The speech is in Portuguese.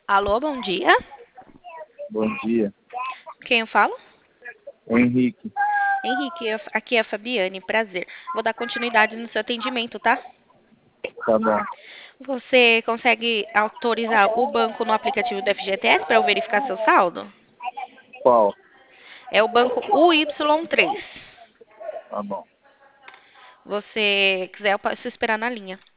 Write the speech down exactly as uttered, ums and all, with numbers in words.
Alô, bom dia. Bom dia. Quem eu falo? O Henrique. Henrique, eu- aqui é a Fabiane, prazer. Vou dar continuidade no seu atendimento, tá? Tá bom. Você consegue autorizar o banco no aplicativo do F G T S para eu verificar seu saldo? Qual? É o banco U Y três. Tá bom. Você quiser, eu posso esperar na linha.